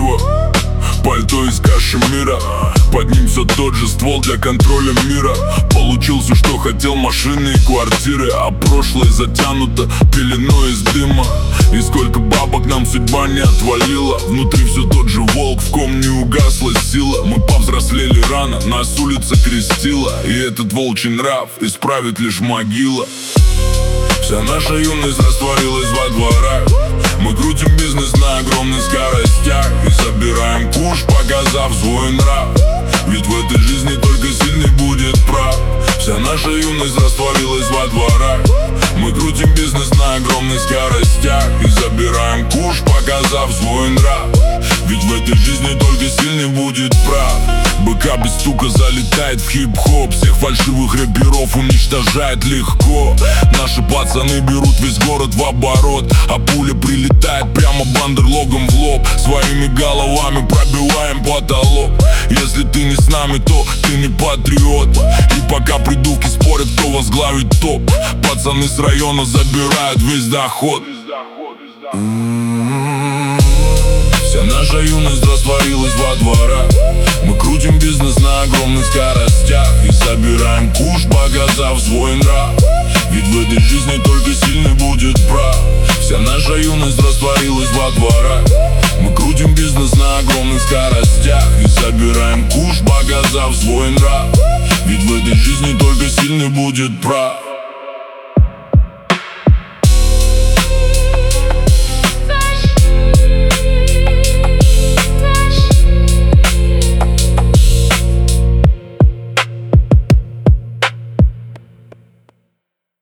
пиво, пальто из кашемира. Под ним все тот же ствол для контроля мира. Получил все, что хотел, машины и квартиры, а прошлое затянуто пеленой из дыма. И сколько бабок нам судьба не отвалила. Внутри все тот же волк, в ком не угасла сила. Мы повзрослели рано, нас улица крестила, и этот волчий нрав исправит лишь могила. Вся наша юность растворилась во дворах. Мы крутим бизнес на огромных скоростях и собираем куш, показав свой нрав. Ведь в этой жизни только сильный будет прав. Вся наша юность растворилась во дворах. Мы крутим бизнес на огромных скоростях и забираем куш, показав свой нрав. Ведь в этой жизни только сильный будет прав. БК без стука залетает в хип-хоп, всех фальшивых рэперов уничтожает легко. Наши пацаны берут весь город в оборот, а пуля прилетает прямо бандерлогом в лоб. Своими головами пробиваем потолок. Если ты не с нами, то ты не патриот. И пока придурки спорят, кто возглавит топ, пацаны с района забирают весь доход. Вся наша юность растворилась во дворах. Мы крутим бизнес на огромных скоростях и забираем куш, показав свой нрав. Ведь в этой жизни только сильный будет прав. Вся наша юность растворилась во дворах. Мы крутим бизнес на огромных скоростях и забираем куш, показав свой нрав. Ведь в этой жизни только сильный будет прав.